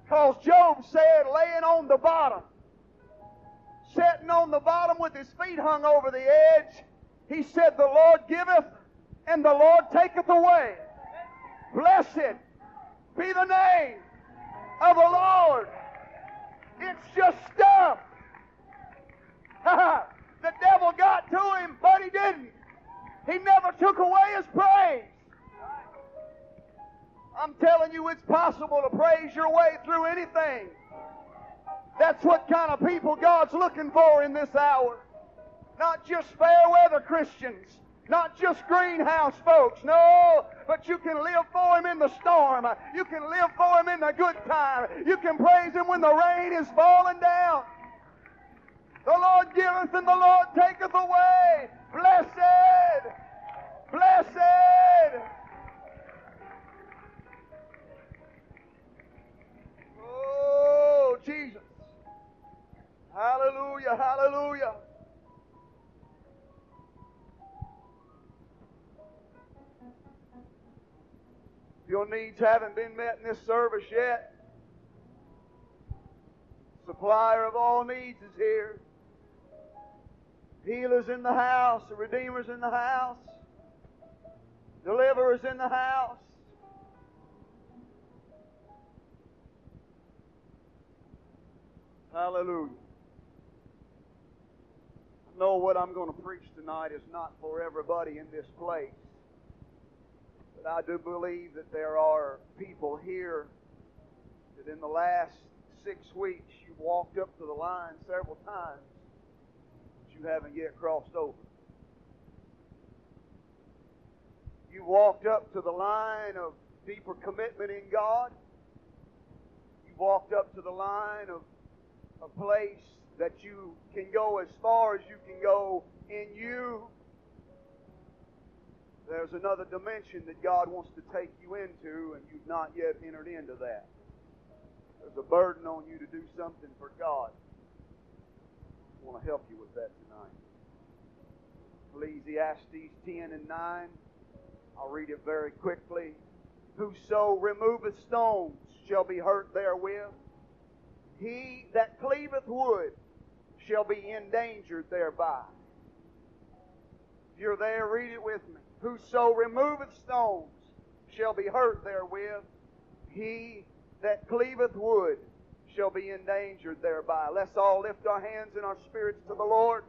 Because Job said, laying on the bottom, sitting on the bottom with his feet hung over the edge, he said, the Lord giveth and the Lord taketh away. Blessed be the name of the Lord. It's just stuff. The devil got to him, but he didn't. He never took away his praise. I'm telling you, it's possible to praise your way through anything. That's what kind of people God's looking for in this hour. Not just fair weather Christians, not just greenhouse folks, no, but you can live for Him in the storm. You can live for Him in the good time. You can praise Him when the rain is falling down. The Lord giveth and the Lord taketh away. Blessed! Blessed! Oh, Jesus. Hallelujah, hallelujah. If your needs haven't been met in this service yet, supplier of all needs is here. Healer's in the house. The Redeemer's in the house. Deliverer's in the house. Hallelujah. I know what I'm going to preach tonight is not for everybody in this place. But I do believe that there are people here that in the last 6 weeks you've walked up to the line several times, but you haven't yet crossed over. You walked up to the line of deeper commitment in God. You walked up to the line of a place that you can go as far as you can go in you. There's another dimension that God wants to take you into, and you've not yet entered into that. There's a burden on you to do something for God. I want to help you with that tonight. Ecclesiastes 10 and 9. I'll read it very quickly. Whoso removeth stones shall be hurt therewith. He that cleaveth wood shall be endangered thereby. If you're there, read it with me. Whoso removeth stones shall be hurt therewith. He that cleaveth wood shall be endangered thereby. Let's all lift our hands and our spirits to the Lord.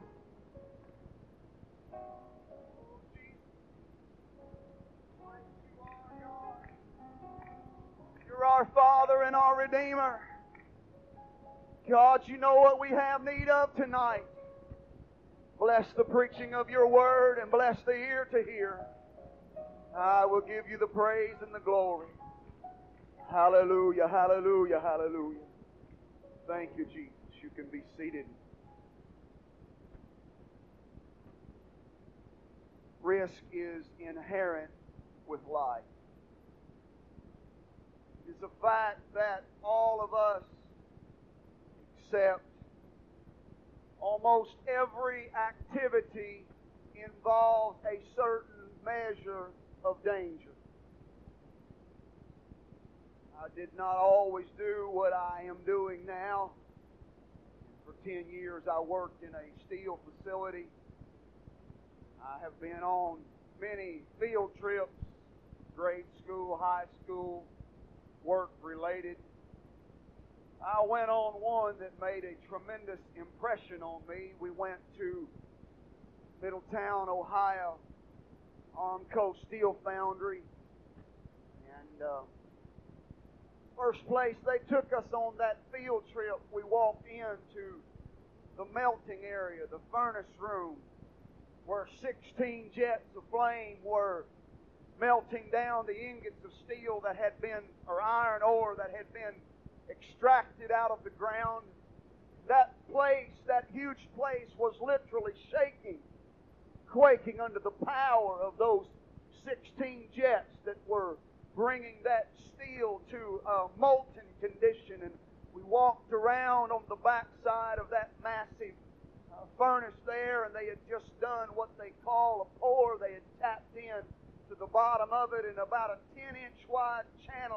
You're our Father and our Redeemer. God, you know what we have need of tonight. Bless the preaching of your word and bless the ear to hear. I will give you the praise and the glory. Hallelujah, hallelujah, hallelujah. Thank you, Jesus. You can be seated. Risk is inherent with life. It's a fact that all of us, except almost every activity, involves a certain measure of danger. I did not always do what I am doing now. For 10 years I worked in a steel facility. I have been on many field trips, grade school, high school, work related. I went on one that made a tremendous impression on me. We went to Middletown, Ohio, Armco Steel Foundry. And first place they took us on that field trip, we walked into the melting area, the furnace room, where 16 jets of flame were melting down the ingots of steel that had been, or iron ore that had been extracted out of the ground. That place, that huge place, was literally shaking, quaking under the power of those 16 jets that were bringing that steel to a molten condition. And we walked around on the backside of that massive furnace there, and they had just done what they call a pour. They had tapped in to the bottom of it, and about a 10-inch wide channel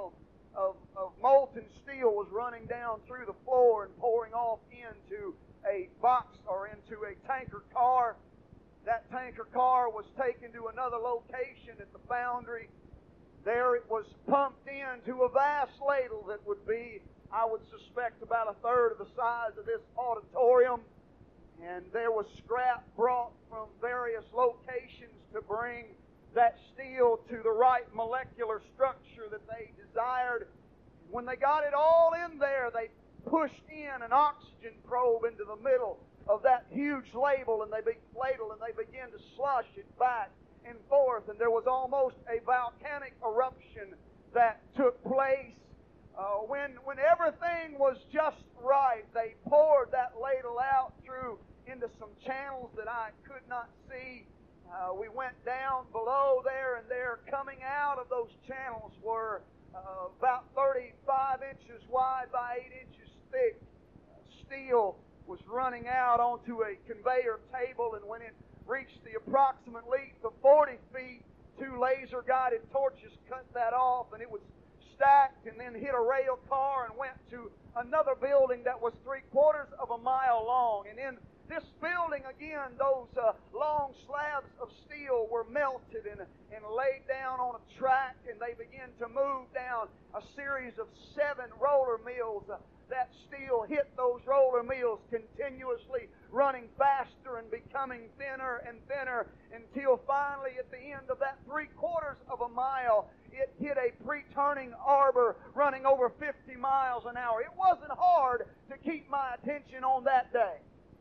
of molten steel was running down through the floor and pouring off into a box or into a tanker car. That tanker car was taken to another location at the foundry. There it was pumped into a vast ladle that would be, I would suspect, about a third of the size of this auditorium. And there was scrap brought from various locations to bring that steel to the right molecular structure that they desired. When they got it all in there, they pushed in an oxygen probe into the middle of that huge ladle, and they began to slush it back and forth, and there was almost a volcanic eruption that took place. When everything was just right, they poured that ladle out through into some channels that I could not see. We went down below there, and there, coming out of those channels, were about 35 inches wide by 8 inches thick steel was running out onto a conveyor table, and when it reached the approximate length of 40 feet, 2 laser-guided torches cut that off, and it was stacked and then hit a rail car and went to another building that was 3/4 of a mile long. And in this building, again, those long slabs of steel were melted and laid down on a track, and they began to move down a series of 7 roller mills. That steel hit those roller mills continuously, running faster and becoming thinner and thinner, until finally at the end of that 3/4 of a mile, it hit a pre-turning arbor running over 50 miles an hour. It wasn't hard to keep my attention on that day.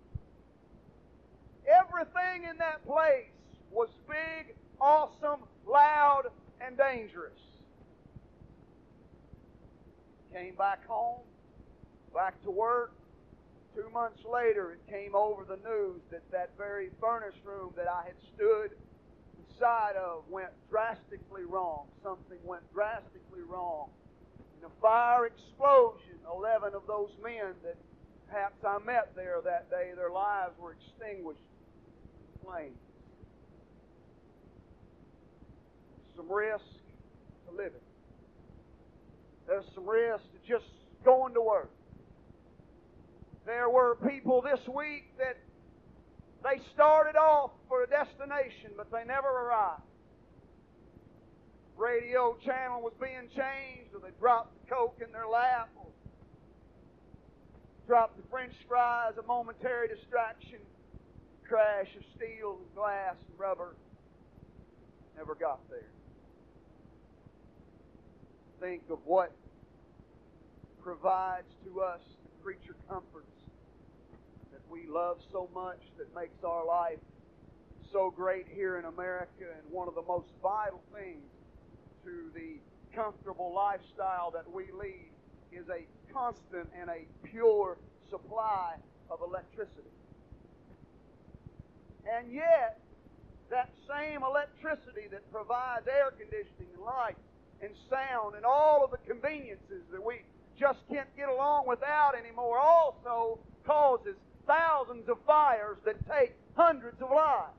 Everything in that place was big, awesome, loud, and dangerous. Came back home, back to work. 2 months later, it came over the news that that very furnace room that I had stood inside of went drastically wrong. Something went drastically wrong. In a fire explosion, 11 of those men that perhaps I met there that day, their lives were extinguished in flames. Some risk to living. There's some risk to just going to work. There were people this week that they started off for a destination, but they never arrived. Radio channel was being changed, or they dropped the Coke in their lap, or dropped the French fries, a momentary distraction, crash of steel and glass and rubber. Never got there. Think of what provides to us the creature comforts that we love so much, that makes our life so great here in America. And one of the most vital things to the comfortable lifestyle that we lead is a constant and a pure supply of electricity. And yet, that same electricity that provides air conditioning and light and sound and all of the conveniences that we just can't get along without anymore also causes thousands of fires that take hundreds of lives.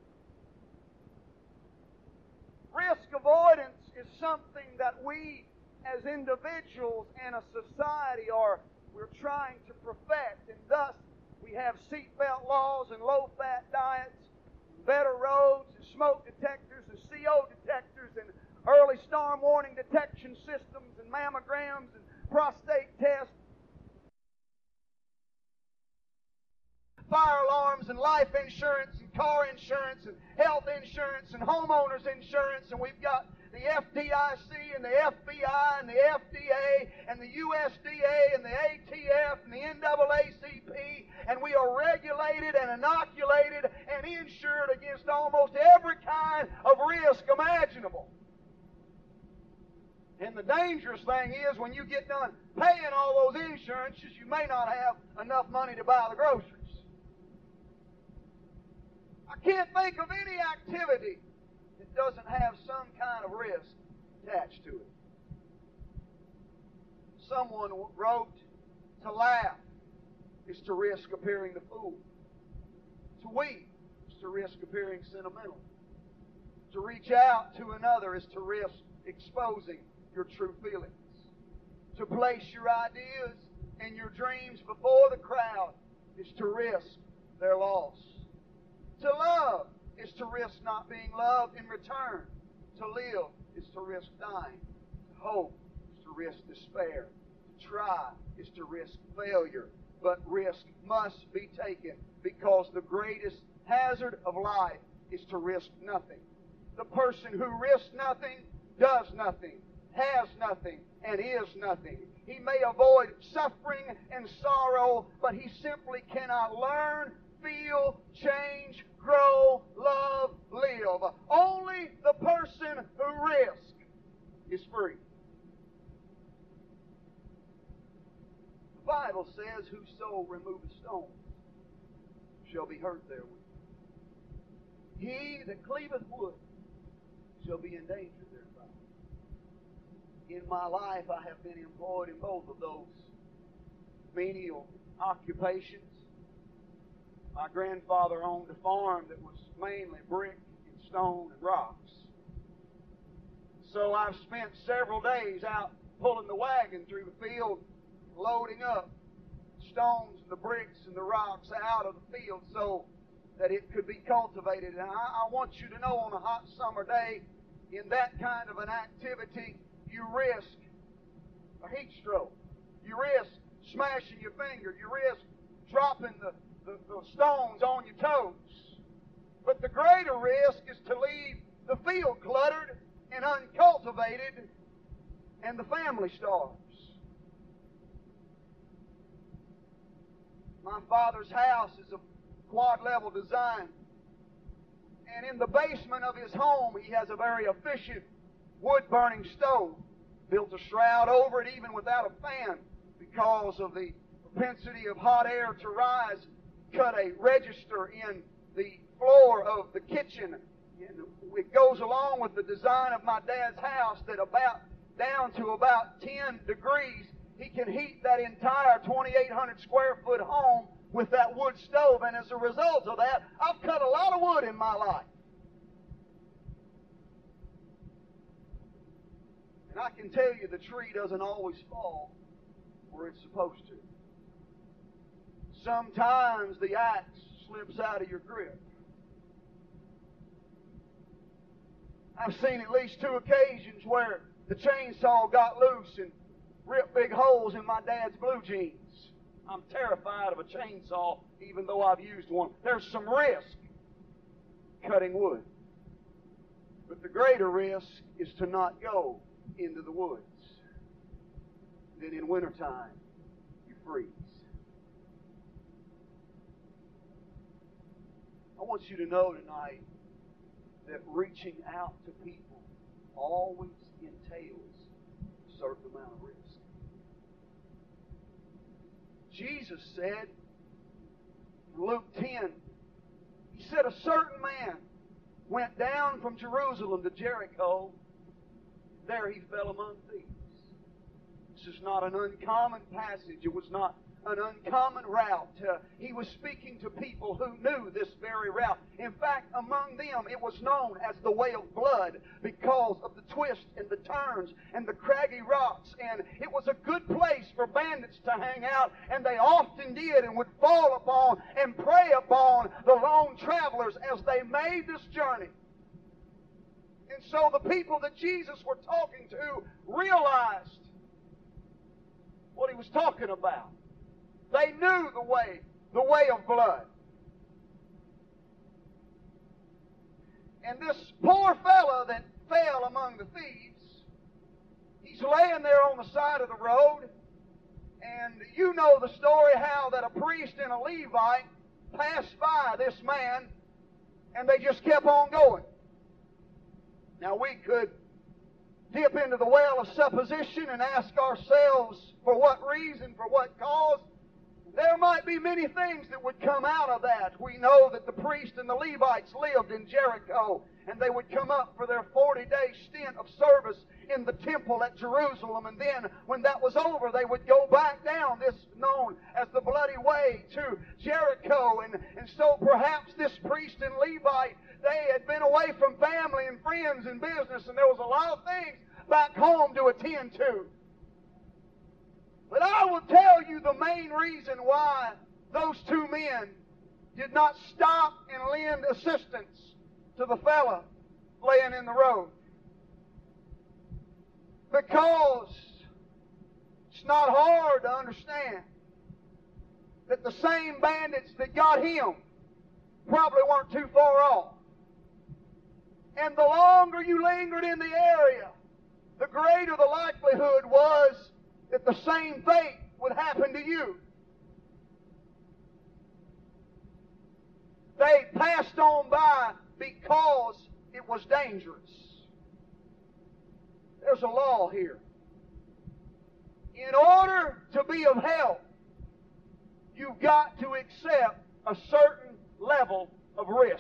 Risk avoidance is something that we as individuals and a society we're trying to perfect, and thus we have seatbelt laws and low-fat diets, better roads and smoke detectors and CO detectors and early storm warning detection systems and mammograms and prostate tests, fire alarms and life insurance and car insurance and health insurance and homeowners insurance, and we've got the FDIC and the FBI and the FDA and the USDA and the ATF and the NAACP, and we are regulated and inoculated and insured against almost every kind of risk imaginable. And the dangerous thing is, when you get done paying all those insurances, you may not have enough money to buy the groceries. I can't think of any activity that doesn't have some kind of risk attached to it. Someone wrote, to laugh is to risk appearing the fool. To weep is to risk appearing sentimental. To reach out to another is to risk exposing your true feelings. To place your ideas and your dreams before the crowd is to risk their loss. To love is to risk not being loved in return. To live is to risk dying. To hope is to risk despair. To try is to risk failure. But risk must be taken, because the greatest hazard of life is to risk nothing. The person who risks nothing does nothing, has nothing, and is nothing. He may avoid suffering and sorrow, but he simply cannot learn, feel, change, grow, love, live. Only the person who risks is free. The Bible says, "Whoso removeth stones shall be hurt therewith. He that cleaveth wood shall be in danger thereby." In my life, I have been employed in both of those menial occupations. My grandfather owned a farm that was mainly brick and stone and rocks. So I've spent several days out pulling the wagon through the field, loading up stones and the bricks and the rocks out of the field so that it could be cultivated. And I want you to know, on a hot summer day, in that kind of an activity, you risk a heat stroke. You risk smashing your finger. You risk dropping the stones on your toes. But the greater risk is to leave the field cluttered and uncultivated, and the family starves. My father's house is a quad-level design, and in the basement of his home he has a very efficient wood-burning stove. Built a shroud over it even without a fan because of the propensity of hot air to rise. Cut a register in the floor of the kitchen. It goes along with the design of my dad's house that down to about 10 degrees, he can heat that entire 2,800 square foot home with that wood stove. And as a result of that, I've cut a lot of wood in my life. And I can tell you, the tree doesn't always fall where it's supposed to. Sometimes the axe slips out of your grip. I've seen at least 2 occasions where the chainsaw got loose and ripped big holes in my dad's blue jeans. I'm terrified of a chainsaw, even though I've used one. There's some risk cutting wood. But the greater risk is to not go into the woods. Then in wintertime, you freeze. I want you to know tonight that reaching out to people always entails a certain amount of risk. Jesus said in Luke 10, He said, "A certain man went down from Jerusalem to Jericho. There he fell among thieves." This is not an uncommon passage. It was not an uncommon route. He was speaking to people who knew this very route. In fact, among them, it was known as the Way of Blood because of the twists and the turns and the craggy rocks. And it was a good place for bandits to hang out, and they often did and would fall upon and prey upon the lone travelers as they made this journey. And so the people that Jesus was talking to realized what He was talking about. They knew the way of blood. And this poor fellow that fell among the thieves, he's laying there on the side of the road, and you know the story how that a priest and a Levite passed by this man, and they just kept on going. Now we could dip into the well of supposition and ask ourselves for what reason, for what cause. There might be many things that would come out of that. We know that the priests and the Levites lived in Jericho, and they would come up for their 40-day stint of service in the temple at Jerusalem, and then when that was over, they would go back down this known as the Bloody Way to Jericho. And so perhaps this priest and Levite, they had been away from family and friends and business, and there was a lot of things back home to attend to. But I will tell you the main reason why those two men did not stop and lend assistance to the fella laying in the road. Because it's not hard to understand that the same bandits that got him probably weren't too far off. And the longer you lingered in the area, the greater the likelihood was that the same fate would happen to you. They passed on by because it was dangerous. There's a law here. In order to be of help, you've got to accept a certain level of risk.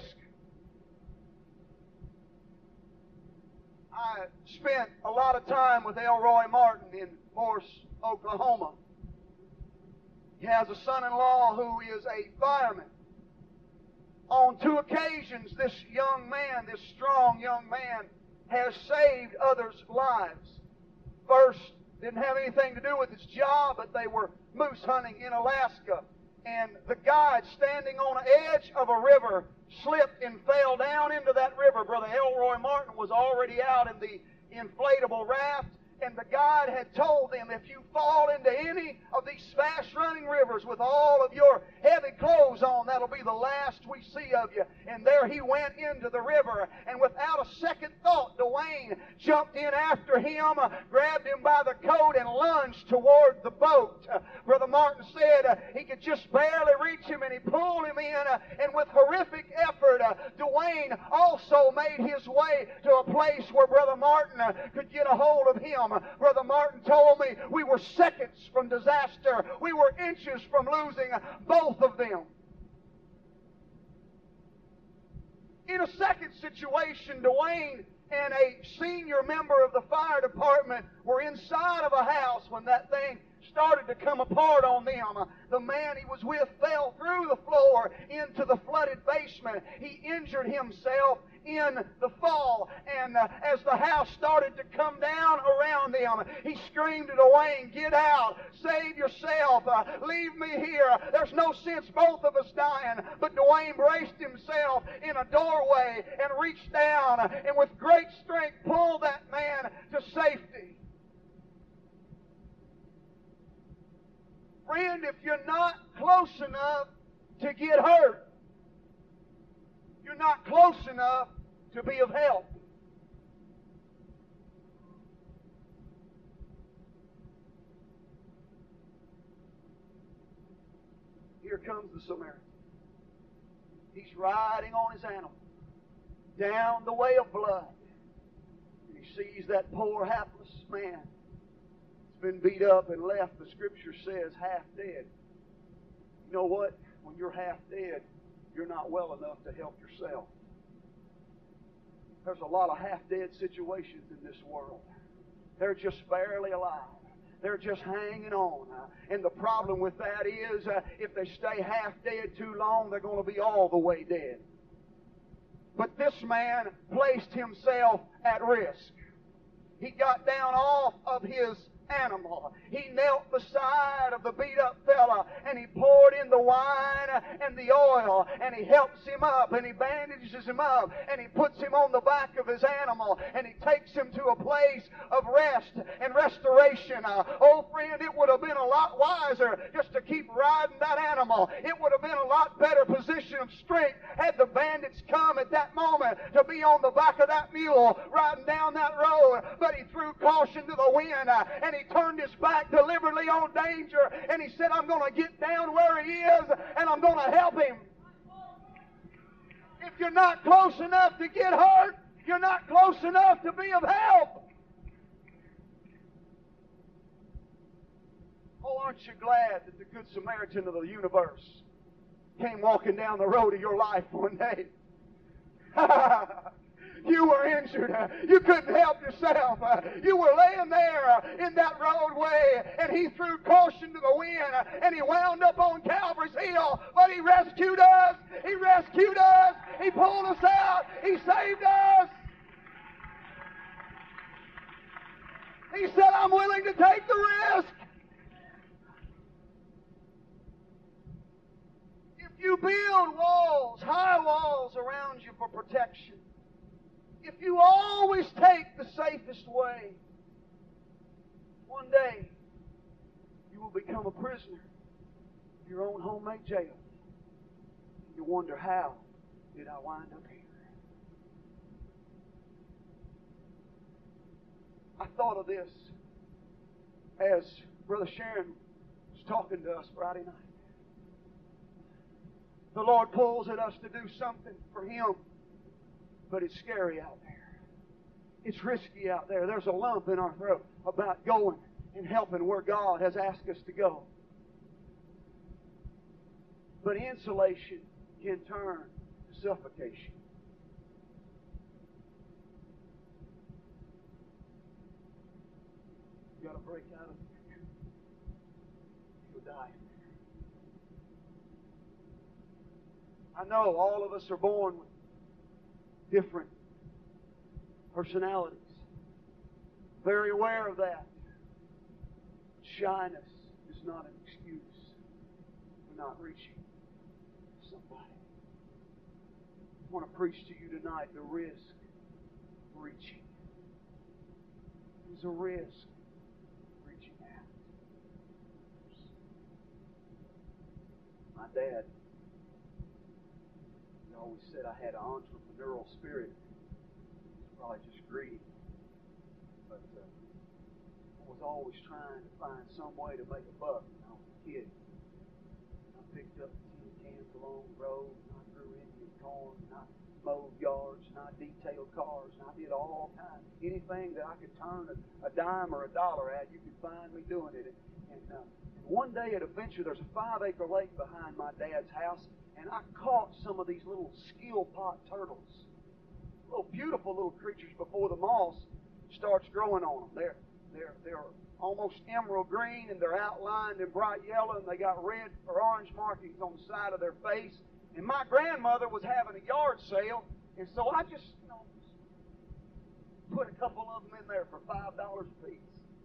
I spent a lot of time with Elroy Martin in Morris, Oklahoma. He has a son-in-law who is a fireman. On 2 occasions, this young man, this strong young man, has saved others' lives. First, didn't have anything to do with his job, but they were moose hunting in Alaska. And the guide, standing on the edge of a river, slipped and fell down into that river. Brother Elroy Martin was already out in the inflatable raft, and the guide had told them, if you fall into any of these fast-running rivers with all of your heavy clothes on, that'll be the last we see of you. And there he went into the river, and without a second thought, Dwayne jumped in after him, grabbed him by the coat, and lunged toward the boat. Brother Martin said he could just barely reach him, and he pulled him in, and with horrific effort, Dwayne also made his way to a place where Brother Martin could get a hold of him. Brother Martin told me we were seconds from disaster. We were inches from losing both of them. In a second situation, Dwayne and a senior member of the fire department were inside of a house when that thing started to come apart on them. The man he was with fell through the floor into the flooded basement. He injured himself in the fall, and as the house started to come down around him, he screamed to Dwayne, "Get out! Save yourself! Leave me here! There's no sense both of us dying." But Dwayne braced himself in a doorway and reached down and with great strength pulled that man to safety. Friend, if you're not close enough to get hurt, you're not close enough to be of help. Here comes the Samaritan. He's riding on his animal down the way of blood. And he sees that poor, hapless man. It's been beat up and left, the Scripture says, half dead. You know what? When you're half dead, you're not well enough to help yourself. There's a lot of half-dead situations in this world. They're just barely alive. They're just hanging on. And the problem with that is, if they stay half-dead too long, they're going to be all the way dead. But this man placed himself at risk. He got down off of his animal. He knelt beside of the beat-up fella, and he poured in the wine and the oil, and he helps him up, and he bandages him up, and he puts him on the back of his animal, and he takes him to a place of rest and restoration. Oh, friend, it would have been a lot wiser just to keep riding that animal. It would have been a lot better position of strength had the bandits come at that moment to be on the back of that mule riding down that road. But he threw caution to the wind, and he turned his back deliberately on danger, and he said, "I'm going to get down where he is, and I'm going to help him." If you're not close enough to get hurt, you're not close enough to be of help. Oh, aren't you glad that the Good Samaritan of the universe came walking down the road of your life one day? You were injured. You couldn't help yourself. You were laying there in that roadway, and he threw caution to the wind, and he wound up on Calvary's hill. But he rescued us. He rescued us. He pulled us out. He saved us. He said, "I'm willing to take the risk." you build walls, high walls around you for protection, if you always take the safest way, one day you will become a prisoner of your own homemade jail. You wonder, how did I wind up here? I thought of this as Brother Sharon was talking to us Friday night. The Lord pulls at us to do something for Him, but it's scary out there. It's risky out there. There's a lump in our throat about going and helping where God has asked us to go. But insulation can turn to suffocation. You've got to break out of it. You'll die. I know all of us are born with different personalities. Very aware of that. Shyness is not an excuse for not reaching somebody. I want to preach to you tonight the risk of reaching. There's a risk reaching out. My dad always said I had an entrepreneurial spirit. Probably just greedy. But I was always trying to find some way to make a buck when I was a kid. I picked up tin cans along the road, and I grew Indian corn, and I mowed yards, and I detailed cars, and I did all kinds. Anything that I could turn a dime or a dollar at, you could find me doing it. And one day at a venture, there's a 5-acre lake behind my dad's house, and I caught some of these little skill pot turtles. Little beautiful little creatures before the moss starts growing on them. They're almost emerald green, and they're outlined in bright yellow, and they got red or orange markings on the side of their face. And my grandmother was having a yard sale, and so I just, put a couple of them in there for $5 a piece.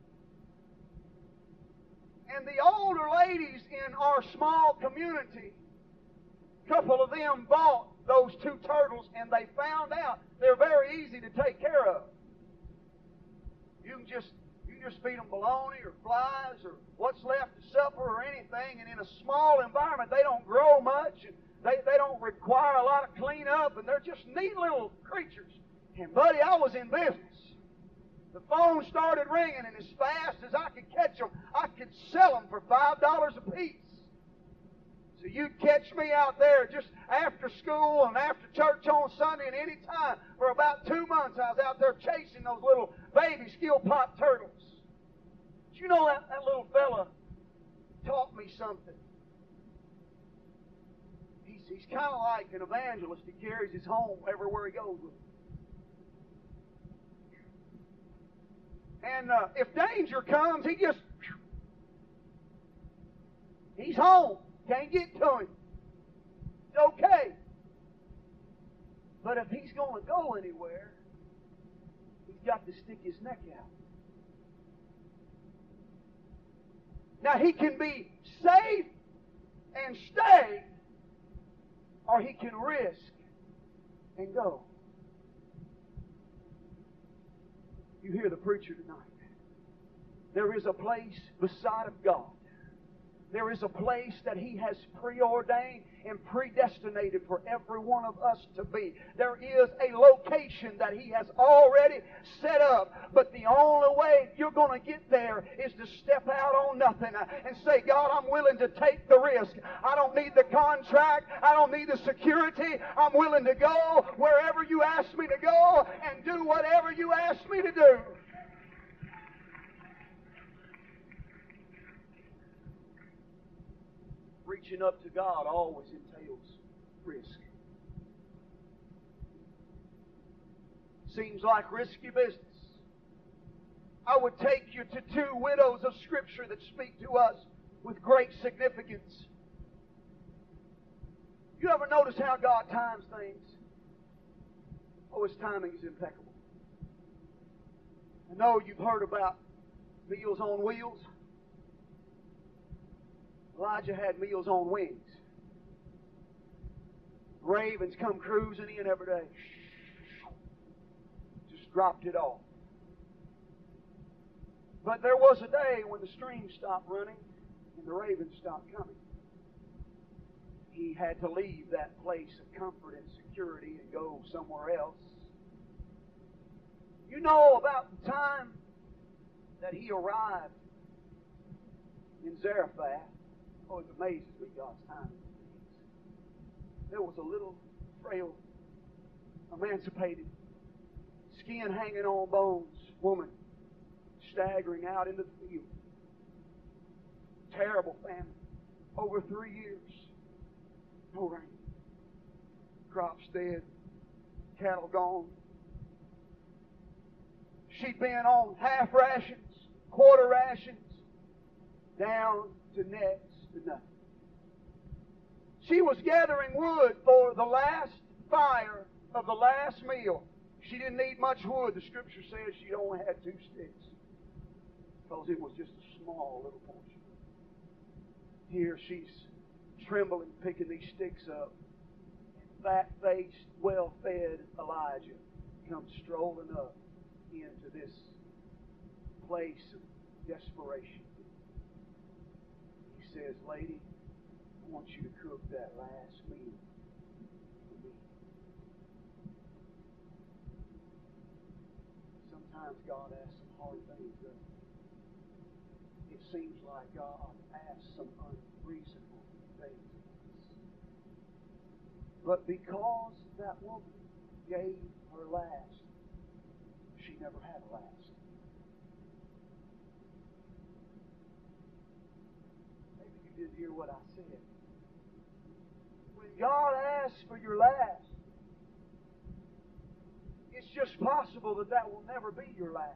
And the older ladies in our small community, a couple of them bought those 2 turtles, and they found out they're very easy to take care of. You can just feed them bologna or flies or what's left of supper or anything, and in a small environment they don't grow much, and they don't require a lot of cleanup, and they're just neat little creatures. And buddy, I was in business. The phone started ringing, and as fast as I could catch them, I could sell them for $5 a piece. So you'd catch me out there just after school and after church on Sunday, and any time for about 2 months I was out there chasing those little baby skill pot turtles. But you know, that little fella taught me something. He's kind of like an evangelist. He carries his home everywhere he goes with him. And if danger comes, he's home. Can't get to him. It's okay. But if he's going to go anywhere, he's got to stick his neck out. Now, he can be safe and stay, or he can risk and go. You hear the preacher tonight. There is a place beside of God. There is a place that He has preordained and predestinated for every one of us to be. There is a location that He has already set up. But the only way you're going to get there is to step out on nothing and say, God, I'm willing to take the risk. I don't need the contract. I don't need the security. I'm willing to go wherever you ask me to go and do whatever you ask me to do. Reaching up to God always entails risk. Seems like risky business. I would take you to 2 widows of Scripture that speak to us with great significance. You ever notice how God times things? Oh, His timing is impeccable. I know you've heard about Meals on Wheels. Elijah had meals on wings. Ravens come cruising in every day. Just dropped it off. But there was a day when the stream stopped running and the ravens stopped coming. He had to leave that place of comfort and security and go somewhere else. You know about the time that he arrived in Zarephath. Oh, it amazes me God's timing. There was a little, frail, emancipated, skin hanging on bones woman staggering out into the field. Terrible famine. Over 3 years. No rain. Crops dead. Cattle gone. She'd been on half rations, quarter rations, down to next to nothing. She was gathering wood for the last fire of the last meal. She didn't need much wood. The Scripture says she only had 2 sticks, because it was just a small little portion. Here she's trembling, picking these sticks up. And fat-faced, well-fed Elijah comes strolling up into this place of desperation. He says, "Lady, I want you to cook that last meal for me." Sometimes God asks some hard things, doesn't He? It seems like God asks some unreasonable things. But because that woman gave her last, she never had a last. Maybe you didn't hear what I said. When God asks for your last, it's just possible that that will never be your last.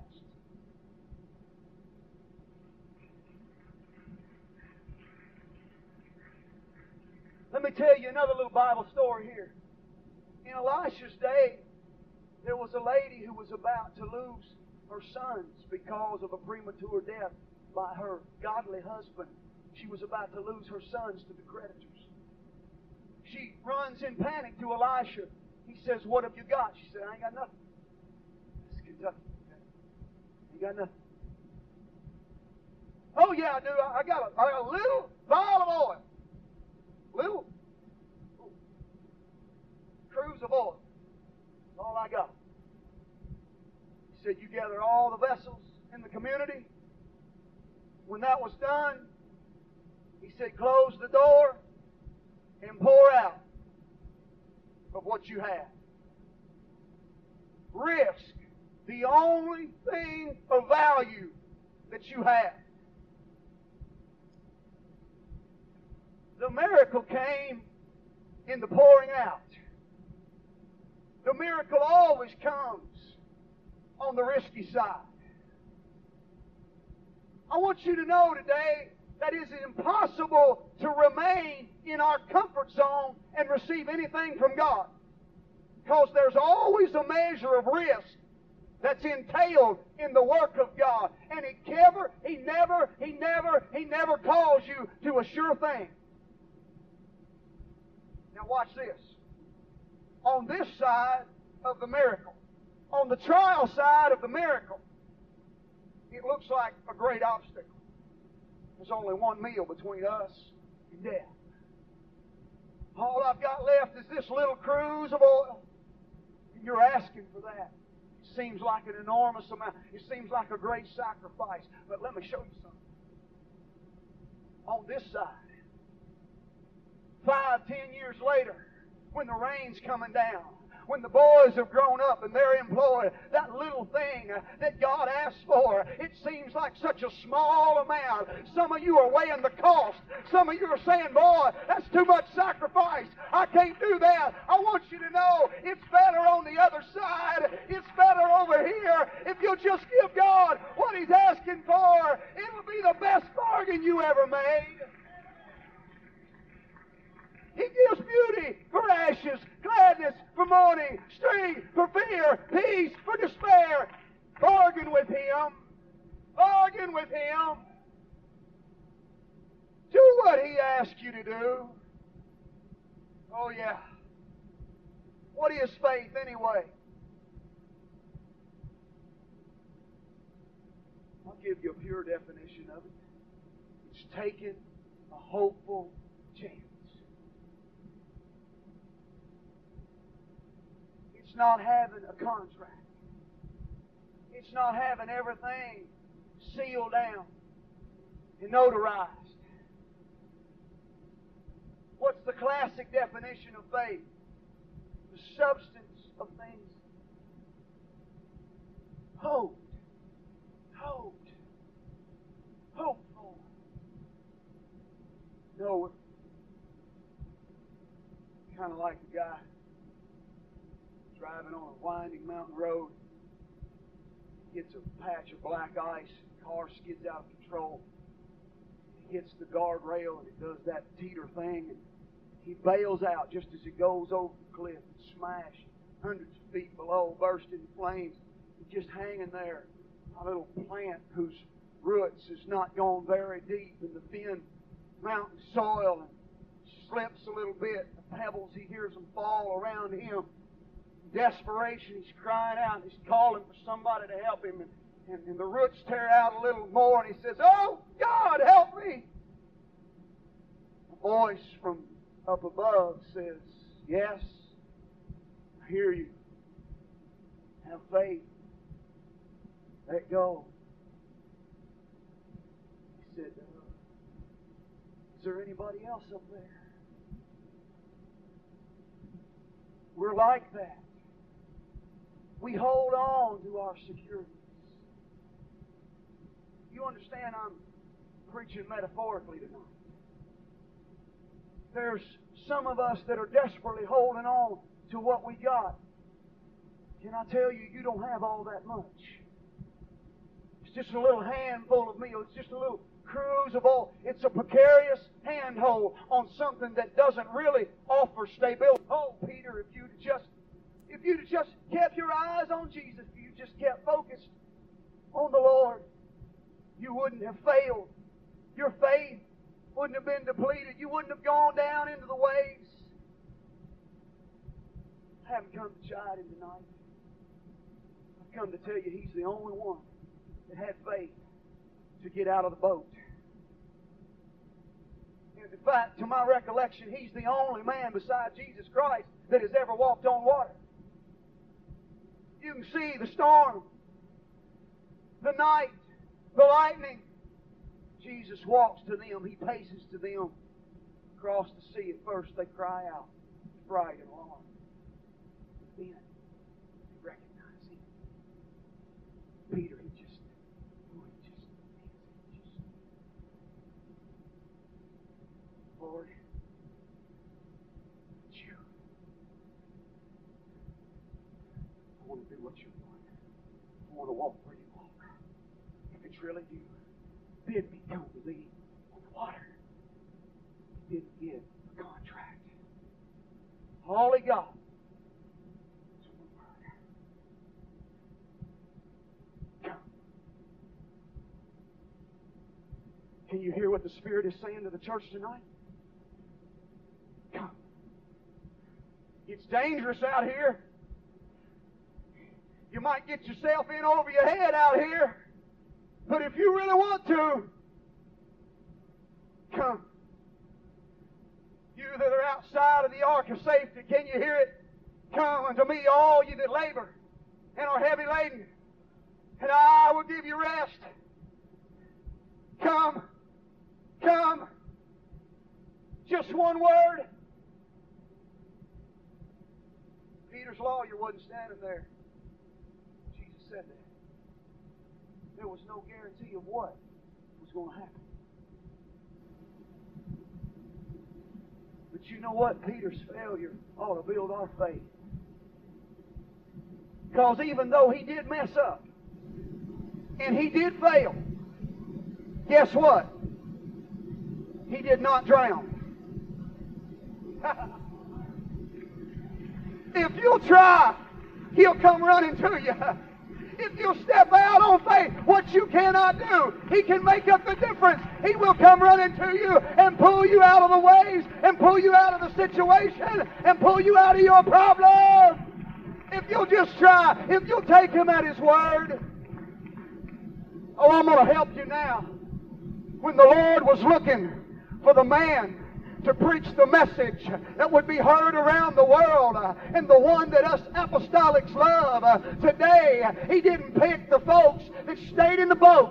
Let me tell you another little Bible story here. In Elisha's day, there was a lady who was about to lose her sons because of a premature death by her godly husband. She was about to lose her sons to the creditors. She runs in panic to Elisha. He says, "What have you got?" She said, "I ain't got nothing." This is Kentucky. Ain't got nothing. "Oh yeah, I do. I got a little vial of oil. Little cruse of oil. That's all I got." He said, "You gather all the vessels in the community." When that was done, he said, "Close the door and pour out of what you have. Risk the only thing of value that you have." The miracle came in the pouring out. The miracle always comes on the risky side. I want you to know today that it is impossible to remain in our comfort zone and receive anything from God, because there's always a measure of risk that's entailed in the work of God. And He never calls you to a sure thing. Now watch this. On this side of the miracle, on the trial side of the miracle, it looks like a great obstacle. There's only one meal between us and death. All I've got left is this little cruse of oil. And you're asking for that. It seems like an enormous amount. It seems like a great sacrifice. But let me show you something. On this side, 5, 10 years later, when the rain's coming down, when the boys have grown up and they're employed, that little thing that God asks for, it seems like such a small amount. Some of you are weighing the cost. Some of you are saying, "Boy, that's too much sacrifice. I can't do that." I want you to know it's better on the other side. It's better over here. If you'll just give God what He's asking for, it will be the best bargain you ever made. He gives beauty for ashes, gladness for mourning, strength for fear, peace for despair. Bargain with Him. Bargain with Him. Do what He asks you to do. Oh yeah. What is faith anyway? I'll give you a pure definition of it. It's taking a hopeful chance. It's not having a contract. It's not having everything sealed down and notarized. What's the classic definition of faith? The substance of things hoped. Hoped. Hopeful. No, kind of like the guy driving on a winding mountain road, hits a patch of black ice, car skids out of control, hits the guardrail, and it does that teeter thing, and he bails out just as it goes over the cliff and smashed hundreds of feet below, burst into flames. He's just hanging there, a little plant whose roots has not gone very deep in the thin mountain soil, and slips a little bit. The pebbles, he hears them fall around him. In desperation, he's crying out, and he's calling for somebody to help him, and the roots tear out a little more, and he says, "Oh, God, help me!" A voice from up above says, "Yes, I hear you. Have faith. Let go." He said, "Is there anybody else up there?" We're like that. We hold on to our securities. You understand I'm preaching metaphorically tonight. There's some of us that are desperately holding on to what we got. Can I tell you, you don't have all that much. It's just a little handful of meal. It's just a little cruse of oil. It's a precarious handhold on something that doesn't really offer stability. Oh, Peter, if you'd just kept your eyes on Jesus, if you just kept focused on the Lord, you wouldn't have failed. Your faith wouldn't have been depleted. You wouldn't have gone down into the waves. I haven't come to chide him tonight. I've come to tell you he's the only one that had faith to get out of the boat. And in fact, to my recollection, he's the only man besides Jesus Christ that has ever walked on water. You can see the storm, the night, the lightning. Jesus walks to them. He paces to them across the sea. At first they cry out, fright and alarm. Then they recognize him. Peter, he just, Lord, it's you. I want to do what you want. I want to walk where you walk. If it's really you, bid me come to thee on the water. He didn't give a contract. All he got was one word. Come. Can you hear what the Spirit is saying to the church tonight? Come. It's dangerous out here. You might get yourself in over your head out here. But if you really want to, come. You that are outside of the ark of safety, can you hear it? Come unto me, all you that labor and are heavy laden, and I will give you rest. Come. Come. Just one word. Peter's lawyer wasn't standing there. Jesus said that. There was no guarantee of what was going to happen. But you know what? Peter's failure ought to build our faith. Because even though he did mess up, and he did fail, guess what? He did not drown. If you'll try, he'll come running to you. If you'll step out on faith, what you cannot do, He can make up the difference. He will come running to you and pull you out of the ways and pull you out of the situation and pull you out of your problem. If you'll just try, if you'll take Him at His word. Oh, I'm going to help you now. When the Lord was looking for the man to preach the message that would be heard around the world, and the one that us apostolics love today, He didn't pick the folks that stayed in the boat.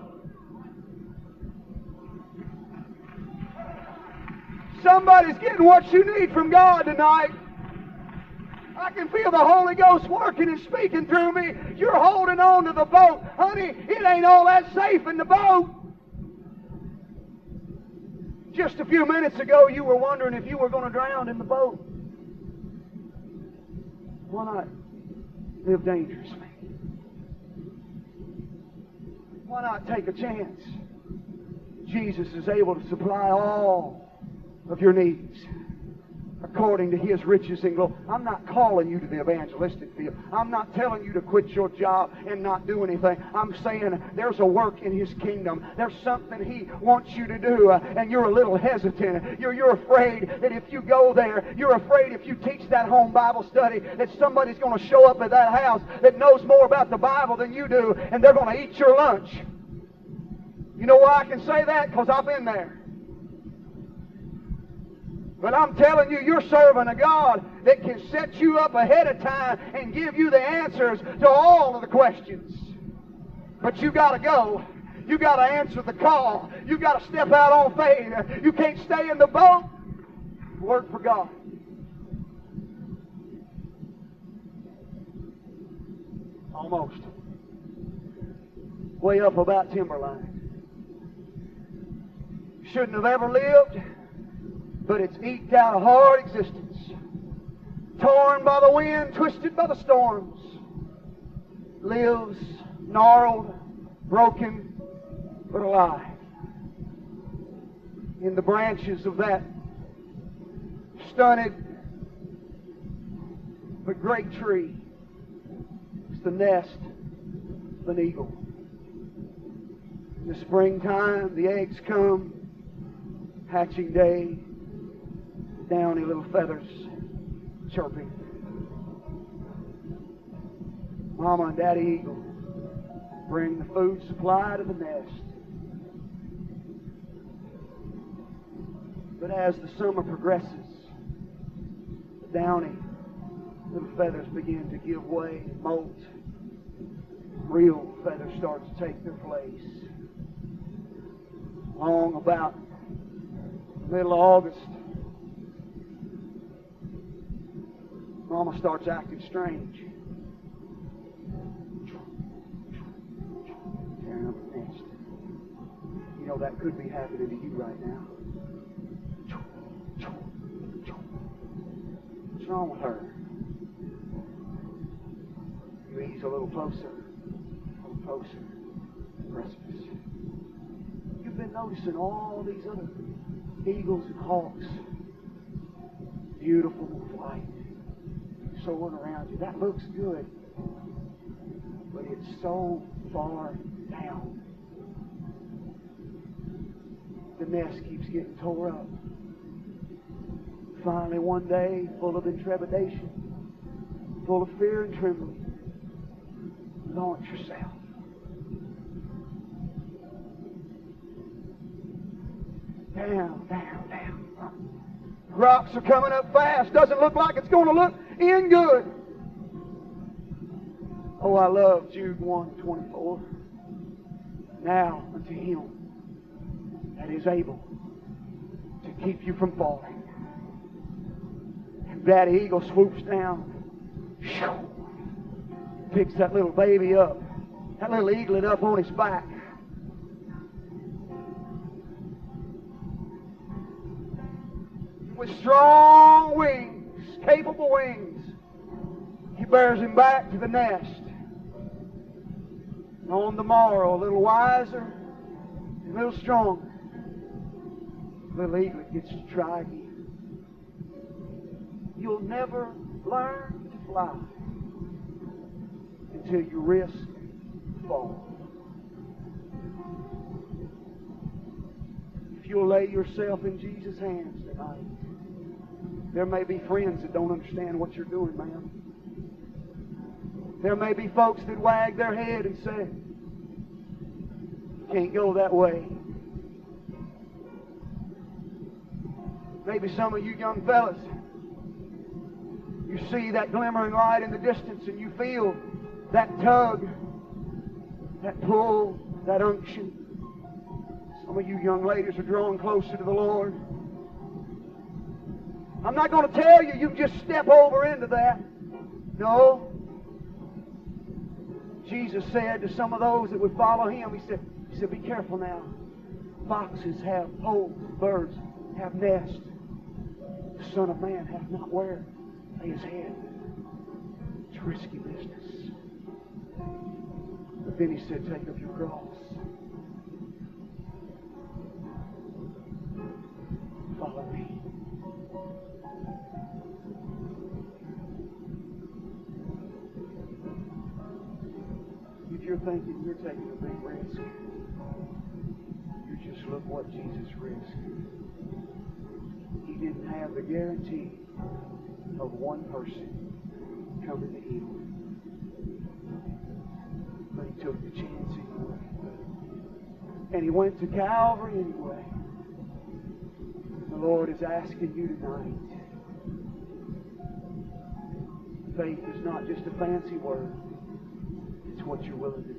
Somebody's getting what you need from God tonight. I can feel the Holy Ghost working and speaking through me. You're holding on to the boat. Honey, it ain't all that safe in the boat. Just a few minutes ago, you were wondering if you were going to drown in the boat. Why not live dangerously? Why not take a chance? Jesus is able to supply all of your needs according to His riches and glory. I'm not calling you to the evangelistic field. I'm not telling you to quit your job and not do anything. I'm saying there's a work in His kingdom. There's something He wants you to do, and you're a little hesitant. You're afraid that if you go there, you're afraid if you teach that home Bible study that somebody's going to show up at that house that knows more about the Bible than you do, and they're going to eat your lunch. You know why I can say that? Because I've been there. But I'm telling you, you're serving a God that can set you up ahead of time and give you the answers to all of the questions. But you got to go. You got to answer the call. You got to step out on faith. You can't stay in the boat. Work for God. Almost. Way up about timberline. Shouldn't have ever lived. But it's eked out a hard existence. Torn by the wind, twisted by the storms. Lives gnarled, broken, but alive. In the branches of that stunted but great tree is the nest of an eagle. In the springtime, the eggs come, hatching day. Downy little feathers chirping. Mama and Daddy Eagle bring the food supply to the nest. But as the summer progresses, the downy little feathers begin to give way and molt. Real feathers start to take their place. Along about the middle of August, Mama starts acting strange. Tearing up the nest. You know that could be happening to you right now. What's wrong with her? You ease a little closer. A little closer. Precipice. You've been noticing all these other eagles and hawks. Beautiful flight. Soaring around you. That looks good. But it's so far down. The nest keeps getting tore up. Finally, one day, full of intrepidation, full of fear and trembling, launch yourself. Down, down, down. Rocks are coming up fast. Doesn't look like it's going to look in good. Oh, I love Jude 1:24. Now unto Him that is able to keep you from falling. And Daddy Eagle swoops down, picks that little baby up, that little eaglet up on his back. With strong wings, capable wings, He bears him back to the nest. And on the morrow, a little wiser, a little stronger, little eaglet gets to try again. You'll never learn to fly until you risk fall. If you'll lay yourself in Jesus' hands tonight, there may be friends that don't understand what you're doing, man. There may be folks that wag their head and say, "You can't go that way." Maybe some of you young fellas, you see that glimmering light in the distance and you feel that tug, that pull, that unction. Some of you young ladies are drawing closer to the Lord. I'm not going to tell you you just step over into that. No. Jesus said to some of those that would follow Him, He said, "Be careful now. Foxes have holes, birds have nests. The Son of Man hath not where lay His head." It's risky business. But then He said, "Take up your cross. Follow me." If you're thinking you're taking a big risk, you just look what Jesus risked. He didn't have the guarantee of one person coming to Him, but He took the chance anyway. And He went to Calvary anyway. The Lord is asking you tonight. Faith is not just a fancy word. It's what you're willing to do.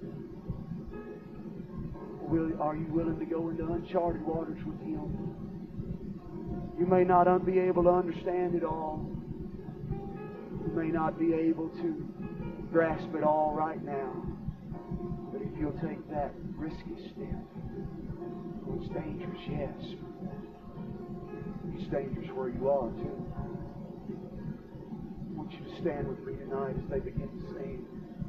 Are you willing to go into uncharted waters with Him? You may not be able to understand it all. You may not be able to grasp it all right now. But if you'll take that risky step, it's dangerous, yes. It's dangerous where you are, too. I want you to stand with me tonight as they begin to sing.